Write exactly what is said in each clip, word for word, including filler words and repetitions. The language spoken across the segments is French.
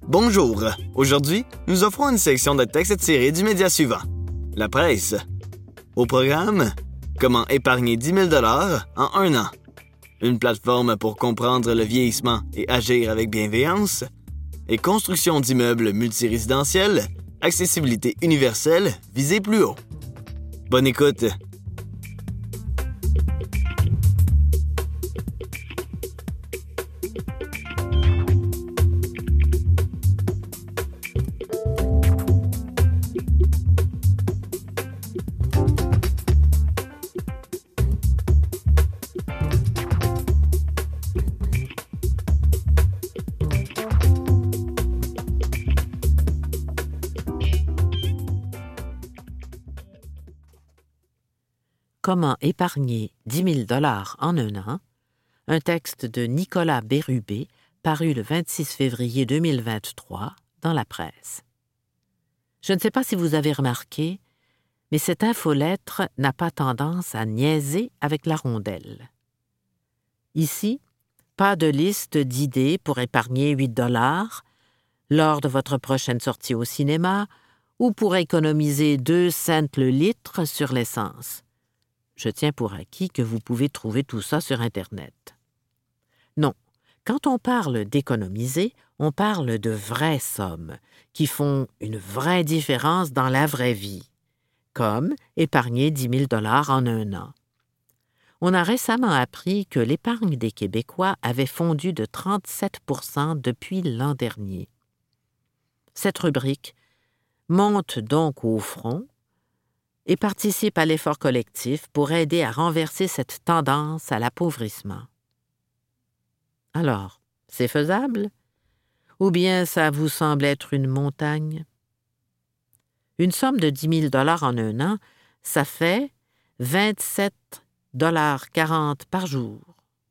Bonjour! Aujourd'hui, nous offrons une sélection de textes tirés du média suivant. La presse. Au programme, comment épargner dix mille dollars en un an. Une plateforme pour comprendre le vieillissement et agir avec bienveillance. Et construction d'immeubles multirésidentiels, accessibilité universelle, visée plus haut. Bonne écoute! Comment épargner dix mille dollars en un an, un texte de Nicolas Bérubé paru le vingt-six février deux mille vingt-trois dans la presse. Je ne sais pas si vous avez remarqué, mais cette infolettre n'a pas tendance à niaiser avec la rondelle. Ici, pas de liste d'idées pour épargner huit dollars lors de votre prochaine sortie au cinéma ou pour économiser deux cents le litre sur l'essence. Je tiens pour acquis que vous pouvez trouver tout ça sur Internet. Non, quand on parle d'économiser, on parle de vraies sommes qui font une vraie différence dans la vraie vie, comme épargner dix mille dollars en un an. On a récemment appris que l'épargne des Québécois avait fondu de trente-sept pour cent depuis l'an dernier. Cette rubrique monte donc au front et participe à l'effort collectif pour aider à renverser cette tendance à l'appauvrissement. Alors, c'est faisable? Ou bien ça vous semble être une montagne? Une somme de dix mille dollars en un an, ça fait vingt-sept dollars quarante par jour.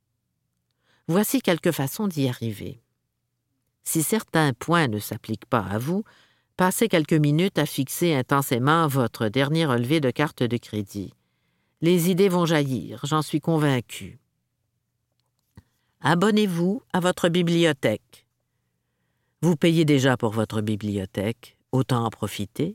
Voici quelques façons d'y arriver. Si certains points ne s'appliquent pas à vous, passez quelques minutes à fixer intensément votre dernier relevé de carte de crédit. Les idées vont jaillir, j'en suis convaincu. Abonnez-vous à votre bibliothèque. Vous payez déjà pour votre bibliothèque, autant en profiter.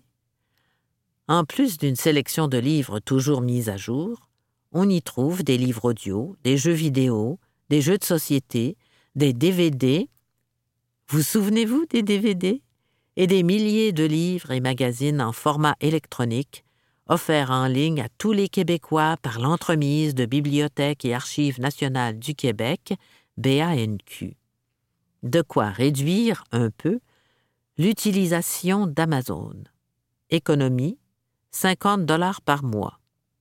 En plus d'une sélection de livres toujours mis à jour, on y trouve des livres audio, des jeux vidéo, des jeux de société, des D V D. Vous souvenez-vous des D V D? Et des milliers de livres et magazines en format électronique, offerts en ligne à tous les Québécois par l'entremise de Bibliothèque et Archives nationales du Québec, B A N Q. De quoi réduire un peu l'utilisation d'Amazon. Économie, cinquante dollars par mois.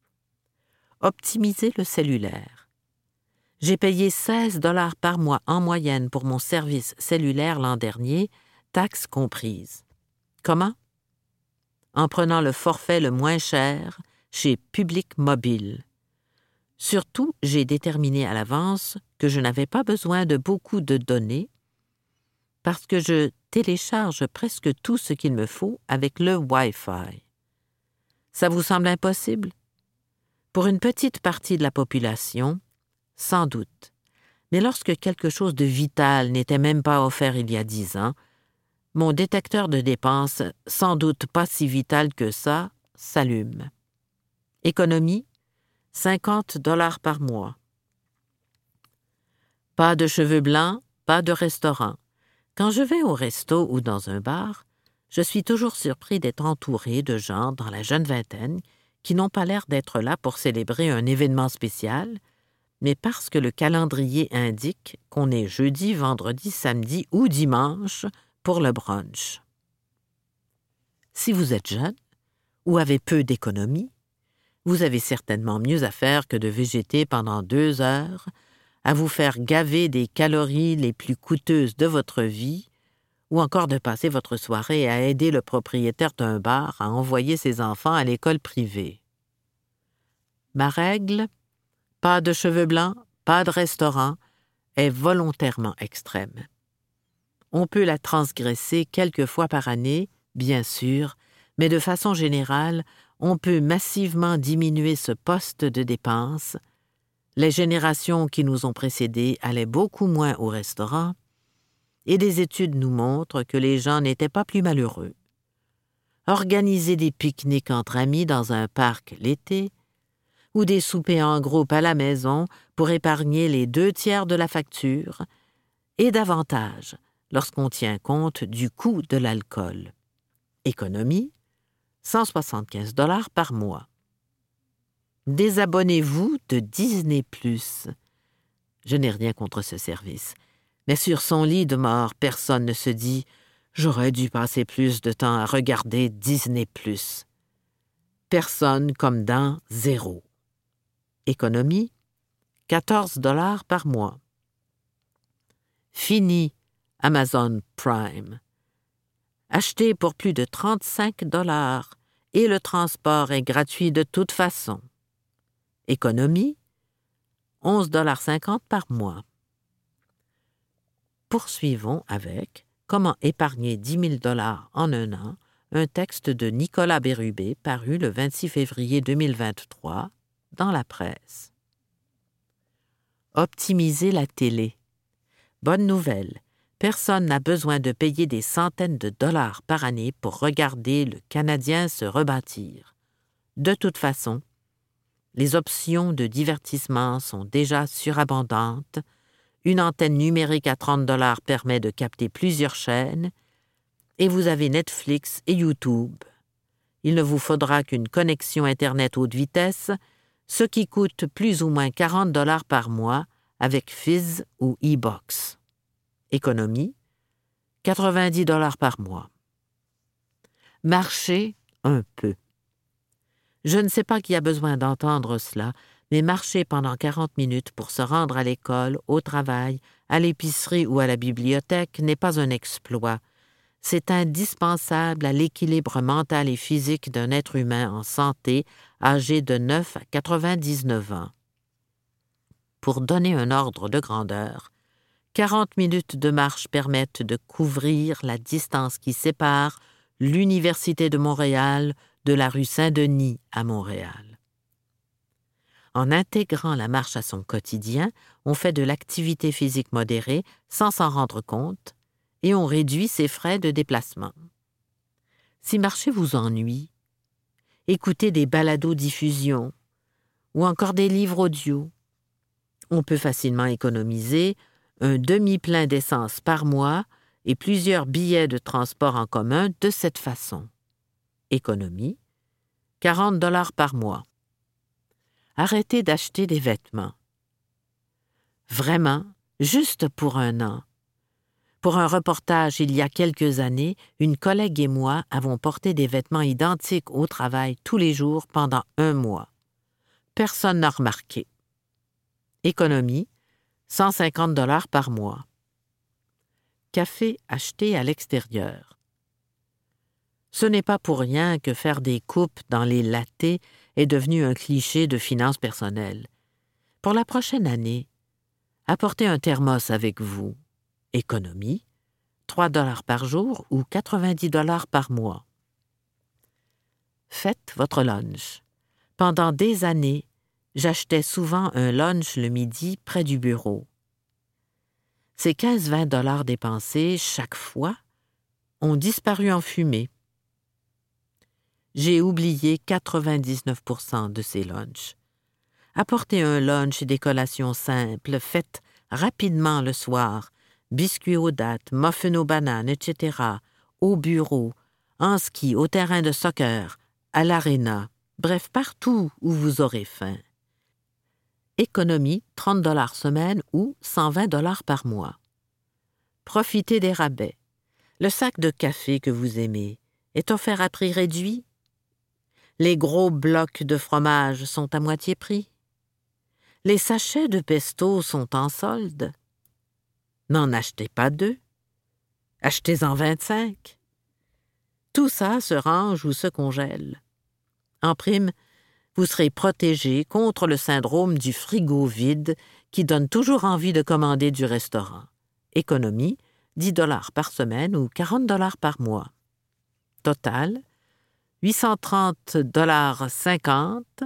Optimiser le cellulaire. J'ai payé seize dollars par mois en moyenne pour mon service cellulaire l'an dernier, taxes comprises. Comment? En prenant le forfait le moins cher chez Public Mobile. Surtout, j'ai déterminé à l'avance que je n'avais pas besoin de beaucoup de données parce que je télécharge presque tout ce qu'il me faut avec le Wi-Fi. Ça vous semble impossible? Pour une petite partie de la population, sans doute. Mais lorsque quelque chose de vital n'était même pas offert il y a dix ans, mon détecteur de dépenses, sans doute pas si vital que ça, s'allume. Économie, cinquante dollars par mois. Pas de cheveux blancs, pas de restaurant. Quand je vais au resto ou dans un bar, je suis toujours surpris d'être entouré de gens dans la jeune vingtaine qui n'ont pas l'air d'être là pour célébrer un événement spécial, mais parce que le calendrier indique qu'on est jeudi, vendredi, samedi ou dimanche pour le brunch. Si vous êtes jeune ou avez peu d'économie, vous avez certainement mieux à faire que de végéter pendant deux heures à vous faire gaver des calories les plus coûteuses de votre vie ou encore de passer votre soirée à aider le propriétaire d'un bar à envoyer ses enfants à l'école privée. Ma règle, pas de cheveux blancs, pas de restaurant, est volontairement extrême. On peut la transgresser quelques fois par année, bien sûr, mais de façon générale, on peut massivement diminuer ce poste de dépense. Les générations qui nous ont précédés allaient beaucoup moins au restaurant. et des études nous montrent que les gens n'étaient pas plus malheureux. Organiser des pique-niques entre amis dans un parc l'été, ou des soupers en groupe à la maison pour épargner les deux tiers de la facture, et davantage lorsqu'on tient compte du coût de l'alcool. Économie, cent soixante-quinze dollars par mois. Désabonnez-vous de Disney plus. Je n'ai rien contre ce service, mais sur son lit de mort, personne ne se dit « J'aurais dû passer plus de temps à regarder Disney plus. » Personne comme dans zéro. Économie, quatorze dollars par mois. Fini Amazon Prime. Achetez pour plus de trente-cinq dollars et le transport est gratuit de toute façon. Économie, onze dollars cinquante par mois. Poursuivons avec Comment épargner dix mille dollars en un an, un texte de Nicolas Bérubé paru le vingt-six février deux mille vingt-trois dans la presse. Optimiser la télé. Bonne nouvelle, personne n'a besoin de payer des centaines de dollars par année pour regarder le Canadien se rebâtir. De toute façon, les options de divertissement sont déjà surabondantes. Une antenne numérique à trente dollars permet de capter plusieurs chaînes et vous avez Netflix et YouTube. Il ne vous faudra qu'une connexion Internet haute vitesse, ce qui coûte plus ou moins quarante dollars par mois avec Fizz ou e-box. Économie, quatre-vingt-dix dollars par mois. Marchez un peu. Je ne sais pas qui a besoin d'entendre cela, mais marcher pendant quarante minutes pour se rendre à l'école, au travail, à l'épicerie ou à la bibliothèque n'est pas un exploit. C'est indispensable à l'équilibre mental et physique d'un être humain en santé âgé de neuf à quatre-vingt-dix-neuf ans. Pour donner un ordre de grandeur, quarante minutes de marche permettent de couvrir la distance qui sépare l'Université de Montréal de la rue Saint-Denis à Montréal. En intégrant la marche à son quotidien, on fait de l'activité physique modérée sans s'en rendre compte et on réduit ses frais de déplacement. Si marcher vous ennuie, écoutez des balados-diffusions ou encore des livres audio. On peut facilement économiser un demi-plein d'essence par mois et plusieurs billets de transport en commun de cette façon. Économie, quarante dollars par mois. Arrêtez d'acheter des vêtements. Vraiment, juste pour un an. Pour un reportage il y a quelques années, une collègue et moi avons porté des vêtements identiques au travail tous les jours pendant un mois. Personne n'a remarqué. Économie, cent cinquante dollars par mois. Café acheté à l'extérieur. Ce n'est pas pour rien que faire des coupes dans les lattés est devenu un cliché de finances personnelles. Pour la prochaine année, apportez un thermos avec vous. Économie, trois dollars par jour ou quatre-vingt-dix dollars par mois. Faites votre lunch. Pendant des années, j'achetais souvent un lunch le midi près du bureau. Ces quinze à vingt dollars dépensés chaque fois ont disparu en fumée. J'ai oublié quatre-vingt-dix-neuf pour cent de ces lunchs. Apportez un lunch et des collations simples, faites rapidement le soir, biscuits aux dattes, muffins aux bananes, et cetera, au bureau, en ski, au terrain de soccer, à l'aréna, bref, partout où vous aurez faim. Économie, trente dollars semaine ou cent vingt dollars par mois. Profitez des rabais. Le sac de café que vous aimez est offert à prix réduit. Les gros blocs de fromage sont à moitié prix. Les sachets de pesto sont en solde. N'en achetez pas deux. Achetez-en vingt-cinq. Tout ça se range ou se congèle. En prime, vous serez protégé contre le syndrome du frigo vide qui donne toujours envie de commander du restaurant. Économie, dix dollars par semaine ou quarante dollars par mois. Total, huit cent trente dollars cinquante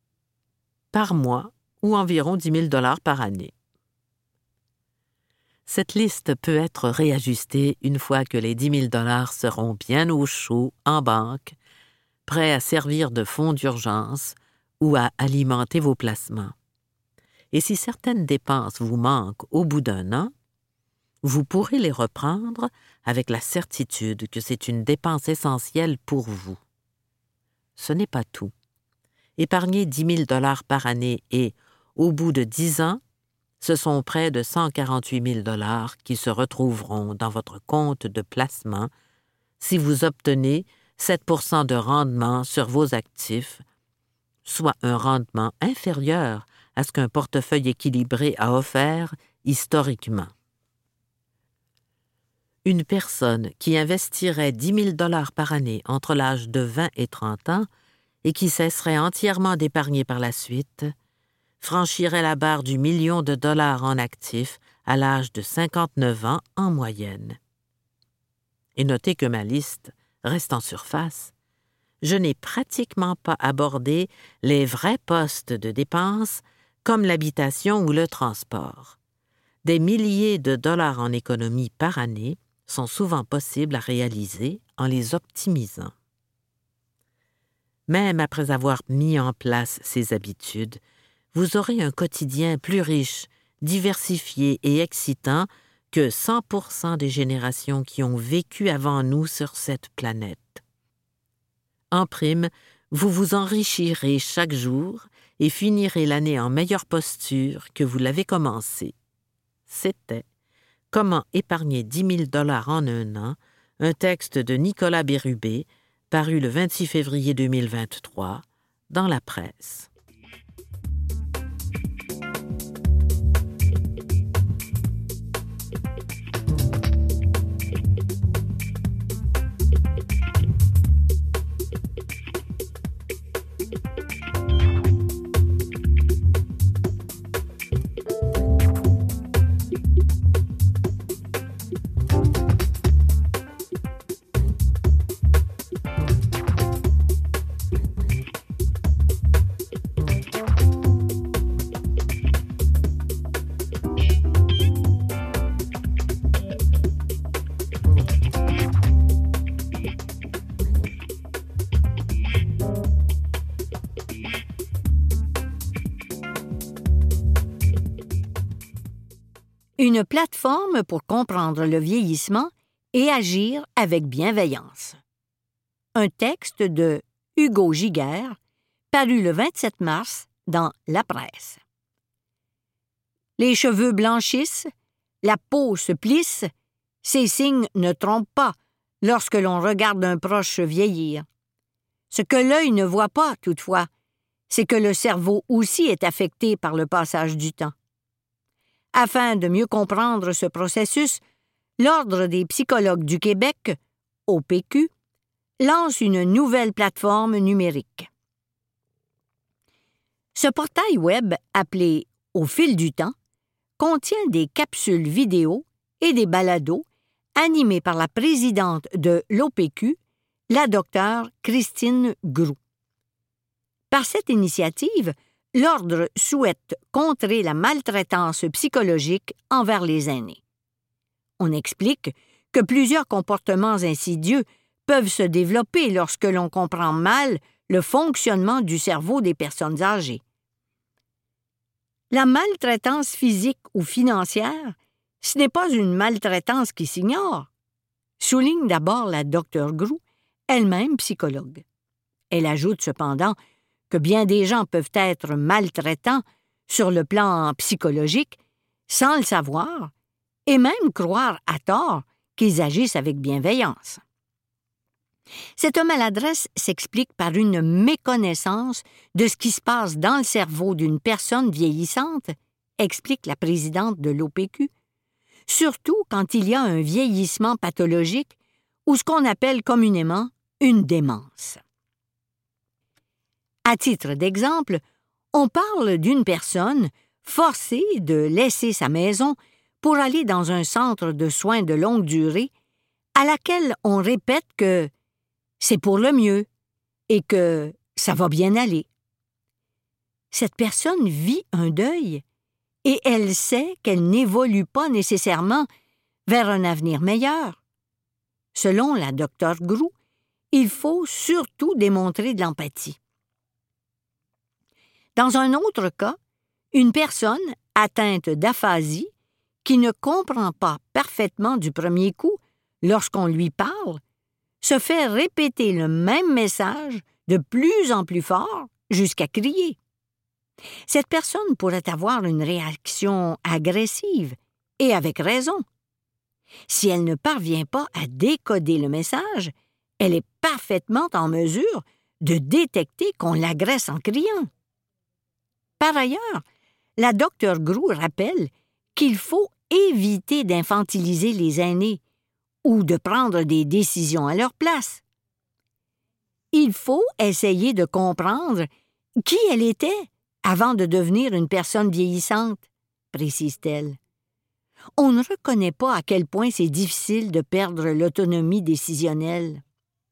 par mois ou environ dix mille dollars par année. Cette liste peut être réajustée une fois que les dix mille dollars seront bien au chaud en banque, prêts à servir de fonds d'urgence ou à alimenter vos placements. Et si certaines dépenses vous manquent au bout d'un an, vous pourrez les reprendre avec la certitude que c'est une dépense essentielle pour vous. Ce n'est pas tout. Épargner dix mille dollars par année et, au bout de dix ans, ce sont près de cent quarante-huit mille dollars qui se retrouveront dans votre compte de placement si vous obtenez sept pour cent de rendement sur vos actifs, soit un rendement inférieur à ce qu'un portefeuille équilibré a offert historiquement. Une personne qui investirait dix mille dollars par année entre l'âge de vingt et trente ans et qui cesserait entièrement d'épargner par la suite, franchirait la barre du million de dollars en actifs à l'âge de cinquante-neuf ans en moyenne. Et notez que ma liste reste en surface. Je n'ai pratiquement pas abordé les vrais postes de dépenses comme l'habitation ou le transport. Des milliers de dollars en économie par année sont souvent possibles à réaliser en les optimisant. Même après avoir mis en place ces habitudes, vous aurez un quotidien plus riche, diversifié et excitant que cent pour cent des générations qui ont vécu avant nous sur cette planète. En prime, vous vous enrichirez chaque jour et finirez l'année en meilleure posture que vous l'avez commencée. C'était « Comment épargner dix mille dollars en un an », un texte de Nicolas Bérubé, paru le vingt-six février deux mille vingt-trois, dans la presse. Une plateforme pour comprendre le vieillissement et agir avec bienveillance. Un texte de Hugo Giguère, paru le vingt-sept mars dans La Presse. Les cheveux blanchissent, la peau se plisse, ces signes ne trompent pas lorsque l'on regarde un proche vieillir. Ce que l'œil ne voit pas, toutefois, c'est que le cerveau aussi est affecté par le passage du temps. Afin de mieux comprendre ce processus, l'Ordre des psychologues du Québec, O P Q, lance une nouvelle plateforme numérique. Ce portail web, appelé « Au fil du temps », contient des capsules vidéo et des balados animés par la présidente de l'O P Q, la docteure Christine Groux. Par cette initiative, l'Ordre souhaite contrer la maltraitance psychologique envers les aînés. On explique que plusieurs comportements insidieux peuvent se développer lorsque l'on comprend mal le fonctionnement du cerveau des personnes âgées. La maltraitance physique ou financière, ce n'est pas une maltraitance qui s'ignore, souligne d'abord la docteure Groux, elle-même psychologue. Elle ajoute cependant que bien des gens peuvent être maltraitants sur le plan psychologique sans le savoir et même croire à tort qu'ils agissent avec bienveillance. Cette maladresse s'explique par une méconnaissance de ce qui se passe dans le cerveau d'une personne vieillissante, explique la présidente de l'O P Q, surtout quand il y a un vieillissement pathologique ou ce qu'on appelle communément une démence. À titre d'exemple, on parle d'une personne forcée de laisser sa maison pour aller dans un centre de soins de longue durée à laquelle on répète que c'est pour le mieux et que ça va bien aller. Cette personne vit un deuil et elle sait qu'elle n'évolue pas nécessairement vers un avenir meilleur. Selon la docteure Grou, il faut surtout démontrer de l'empathie. Dans un autre cas, une personne atteinte d'aphasie qui ne comprend pas parfaitement du premier coup lorsqu'on lui parle, se fait répéter le même message de plus en plus fort jusqu'à crier. Cette personne pourrait avoir une réaction agressive, et avec raison. Si elle ne parvient pas à décoder le message, elle est parfaitement en mesure de détecter qu'on l'agresse en criant. Par ailleurs, la docteure Grou rappelle qu'il faut éviter d'infantiliser les aînés ou de prendre des décisions à leur place. Il faut essayer de comprendre qui elle était avant de devenir une personne vieillissante, précise-t-elle. On ne reconnaît pas à quel point c'est difficile de perdre l'autonomie décisionnelle.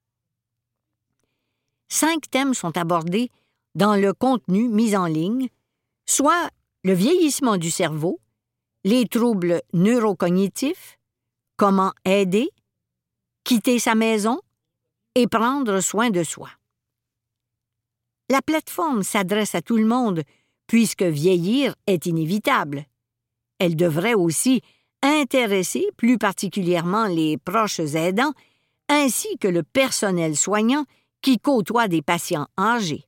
Cinq thèmes sont abordés dans le contenu mis en ligne, soit le vieillissement du cerveau, les troubles neurocognitifs, comment aider, quitter sa maison et prendre soin de soi. La plateforme s'adresse à tout le monde puisque vieillir est inévitable. Elle devrait aussi intéresser plus particulièrement les proches aidants ainsi que le personnel soignant qui côtoie des patients âgés.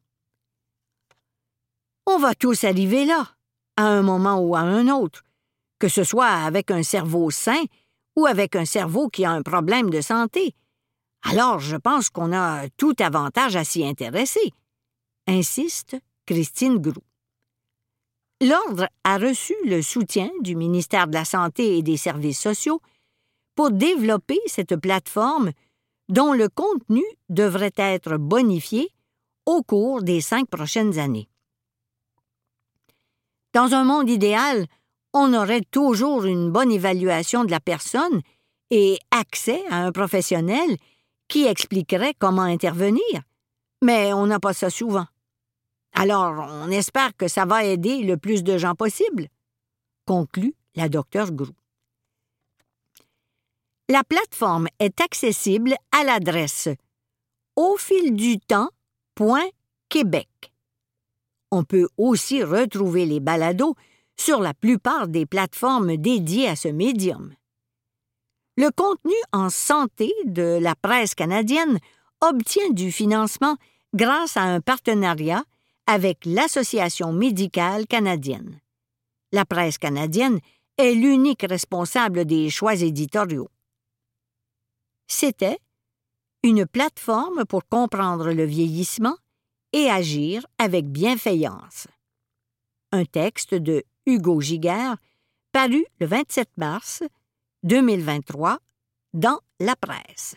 On va tous arriver là, à un moment ou à un autre, que ce soit avec un cerveau sain ou avec un cerveau qui a un problème de santé. Alors je pense qu'on a tout avantage à s'y intéresser, insiste Christine Grou. L'Ordre a reçu le soutien du ministère de la Santé et des Services sociaux pour développer cette plateforme dont le contenu devrait être bonifié au cours des cinq prochaines années. Dans un monde idéal, on aurait toujours une bonne évaluation de la personne et accès à un professionnel qui expliquerait comment intervenir, mais on n'a pas ça souvent. Alors, on espère que ça va aider le plus de gens possible, conclut la docteure Grou. La plateforme est accessible à l'adresse au fil du temps point québec. On peut aussi retrouver les balados sur la plupart des plateformes dédiées à ce médium. Le contenu en santé de la presse canadienne obtient du financement grâce à un partenariat avec l'Association médicale canadienne. La presse canadienne est l'unique responsable des choix éditoriaux. C'était une plateforme pour comprendre le vieillissement et agir avec bienveillance. Un texte de Hugo Giguère, paru le vingt-sept mars deux mille vingt-trois dans La Presse.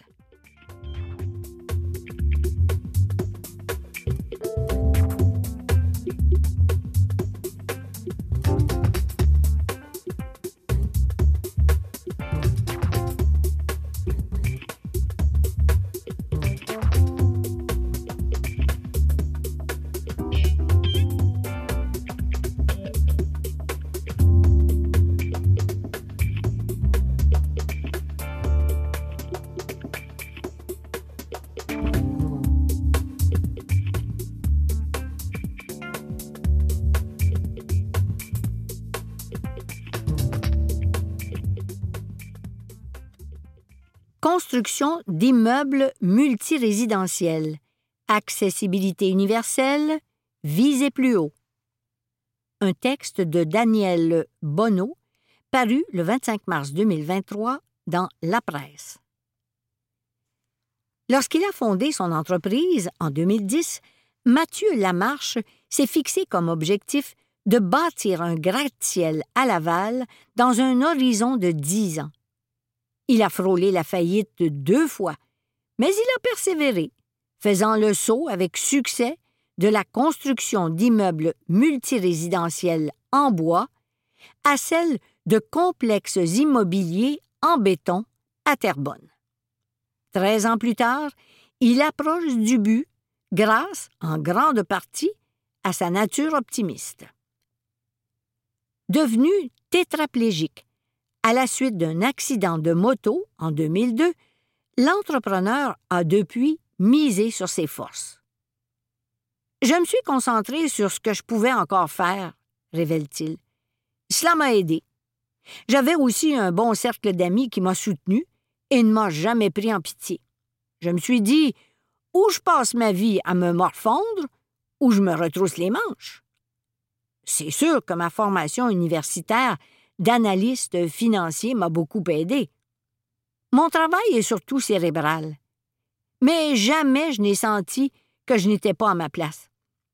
Construction d'immeubles multirésidentiels, accessibilité universelle, visez plus haut. Un texte de Daniel Bonneau, paru le vingt-cinq mars deux mille vingt-trois dans La Presse. Lorsqu'il a fondé son entreprise en deux mille dix, Mathieu Lamarche s'est fixé comme objectif de bâtir un gratte-ciel à Laval dans un horizon de dix ans. Il a frôlé la faillite deux fois, mais il a persévéré, faisant le saut avec succès de la construction d'immeubles multirésidentiels en bois à celle de complexes immobiliers en béton à Terrebonne. Treize ans plus tard, il approche du but grâce, en grande partie, à sa nature optimiste. Devenu tétraplégique à la suite d'un accident de moto en deux mille deux, l'entrepreneur a depuis misé sur ses forces. « Je me suis concentré sur ce que je pouvais encore faire, » révèle-t-il. « Cela m'a aidé. J'avais aussi un bon cercle d'amis qui m'a soutenu et ne m'a jamais pris en pitié. Je me suis dit, ou je passe ma vie à me morfondre, ou je me retrousse les manches. C'est sûr que ma formation universitaire d'analyste financier m'a beaucoup aidé. Mon travail est surtout cérébral. Mais jamais je n'ai senti que je n'étais pas à ma place. »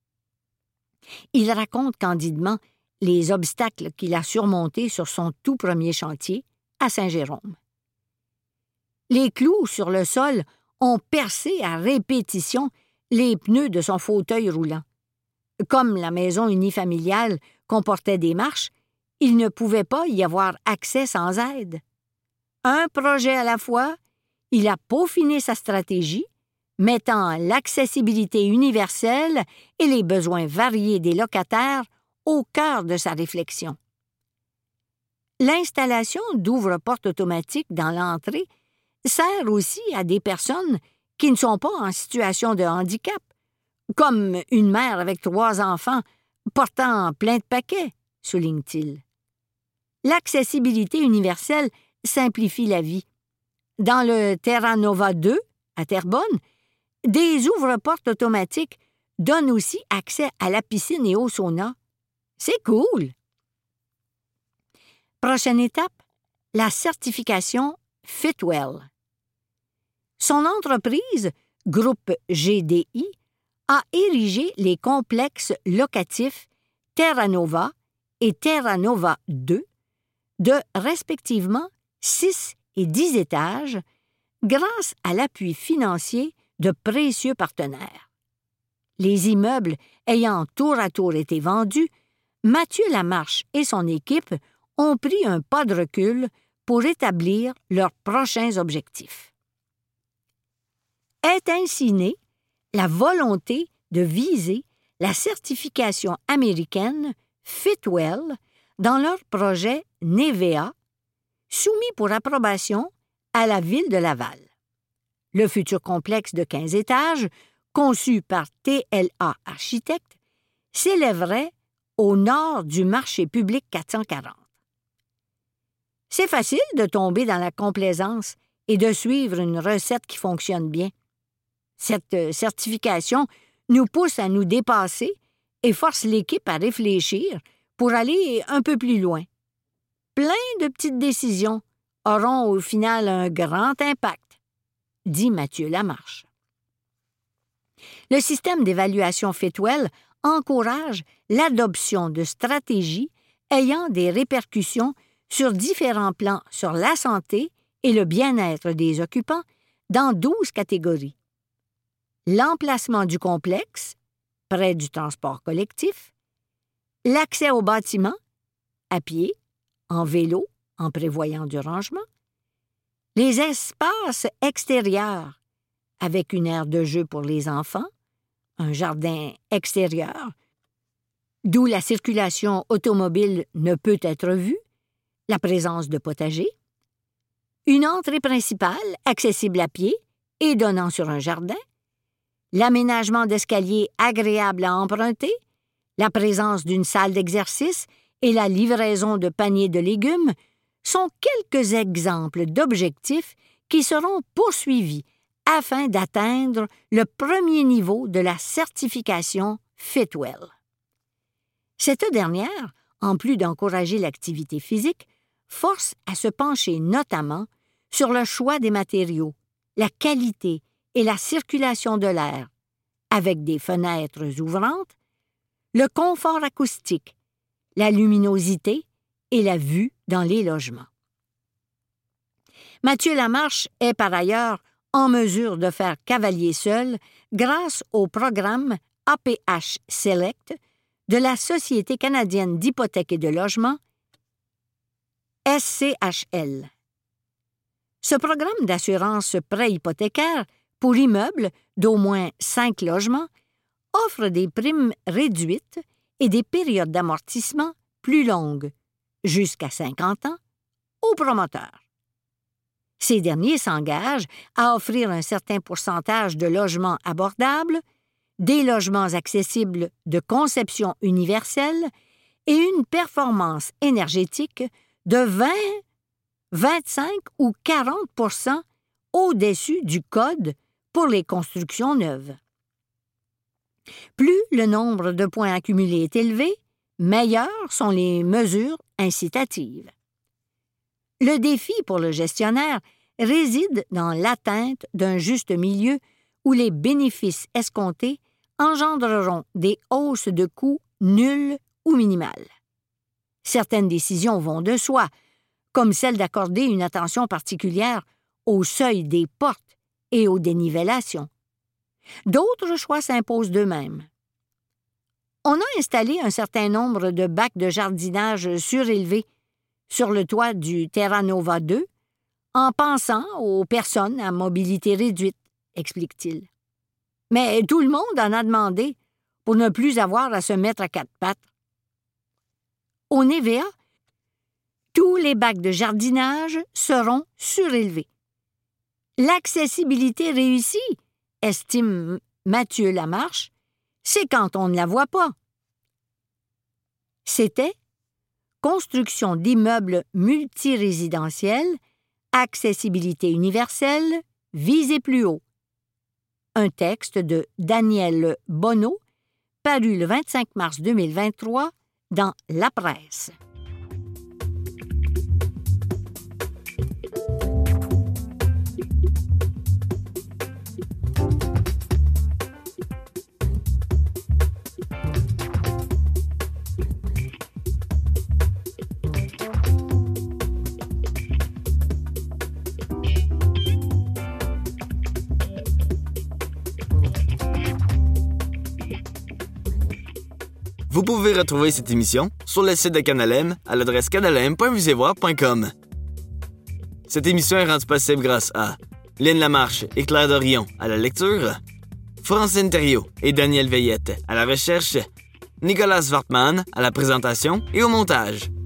Il raconte candidement les obstacles qu'il a surmontés sur son tout premier chantier à Saint-Jérôme. Les clous sur le sol ont percé à répétition les pneus de son fauteuil roulant. Comme la maison unifamiliale comportait des marches, il ne pouvait pas y avoir accès sans aide. Un projet à la fois, il a peaufiné sa stratégie, mettant l'accessibilité universelle et les besoins variés des locataires au cœur de sa réflexion. L'installation d'ouvre-portes automatiques dans l'entrée sert aussi à des personnes qui ne sont pas en situation de handicap, comme une mère avec trois enfants portant plein de paquets, souligne-t-il. L'accessibilité universelle simplifie la vie. Dans le Terra Nova deux, à Terrebonne, des ouvre-portes automatiques donnent aussi accès à la piscine et au sauna. C'est cool! Prochaine étape, la certification Fitwel. Son entreprise, Groupe G D I, a érigé les complexes locatifs Terra Nova et Terra Nova deux de respectivement six et dix étages grâce à l'appui financier de précieux partenaires. Les immeubles ayant tour à tour été vendus, Mathieu Lamarche et son équipe ont pris un pas de recul pour établir leurs prochains objectifs. Est ainsi née la volonté de viser la certification américaine Fitwel dans leur projet Nevea, soumis pour approbation à la ville de Laval. Le futur complexe de quinze étages, conçu par T L A Architectes, s'élèverait au nord du marché public quatre cent quarante. C'est facile de tomber dans la complaisance et de suivre une recette qui fonctionne bien. Cette certification nous pousse à nous dépasser et force l'équipe à réfléchir pour aller un peu plus loin. Plein de petites décisions auront au final un grand impact, dit Mathieu Lamarche. Le système d'évaluation Fitwel encourage l'adoption de stratégies ayant des répercussions sur différents plans sur la santé et le bien-être des occupants dans douze catégories. L'emplacement du complexe, près du transport collectif, l'accès au bâtiment, à pied, en vélo, en prévoyant du rangement, les espaces extérieurs, avec une aire de jeu pour les enfants, un jardin extérieur, d'où la circulation automobile ne peut être vue, la présence de potagers, une entrée principale accessible à pied et donnant sur un jardin, l'aménagement d'escaliers agréables à emprunter, la présence d'une salle d'exercice et la livraison de paniers de légumes sont quelques exemples d'objectifs qui seront poursuivis afin d'atteindre le premier niveau de la certification Fitwel. Cette dernière, en plus d'encourager l'activité physique, force à se pencher notamment sur le choix des matériaux, la qualité et la circulation de l'air, avec des fenêtres ouvrantes, le confort acoustique, la luminosité et la vue dans les logements. Mathieu Lamarche est par ailleurs en mesure de faire cavalier seul grâce au programme A P H Select de la Société canadienne d'hypothèques et de logement, S C H L. Ce programme d'assurance prêt hypothécaire pour immeubles d'au moins cinq logements offre des primes réduites et des périodes d'amortissement plus longues, jusqu'à cinquante ans, aux promoteurs. Ces derniers s'engagent à offrir un certain pourcentage de logements abordables, des logements accessibles de conception universelle et une performance énergétique de vingt, vingt-cinq ou quarante pour cent au-dessus du code pour les constructions neuves. Plus le nombre de points accumulés est élevé, meilleures sont les mesures incitatives. Le défi pour le gestionnaire réside dans l'atteinte d'un juste milieu où les bénéfices escomptés engendreront des hausses de coûts nulles ou minimales. Certaines décisions vont de soi, comme celle d'accorder une attention particulière au seuil des portes et aux dénivellations. D'autres choix s'imposent d'eux-mêmes. On a installé un certain nombre de bacs de jardinage surélevés sur le toit du Terra Nova deux en pensant aux personnes à mobilité réduite, explique-t-il. Mais tout le monde en a demandé pour ne plus avoir à se mettre à quatre pattes. Au N V A, tous les bacs de jardinage seront surélevés. L'accessibilité réussie, estime Mathieu Lamarche, c'est quand on ne la voit pas. C'était construction d'immeubles multirésidentiels, accessibilité universelle, visée plus haut. Un texte de Daniel Bonneau, paru le vingt-cinq mars deux mille vingt-trois dans La Presse. Vous pouvez retrouver cette émission sur le site de Canal M à l'adresse canalem point visevoir point com. Cette émission est rendue possible grâce à Lynn Lamarche et Claire Dorion à la lecture, Francine Thériault et Daniel Veillette à la recherche, Nicolas Wartman à la présentation et au montage.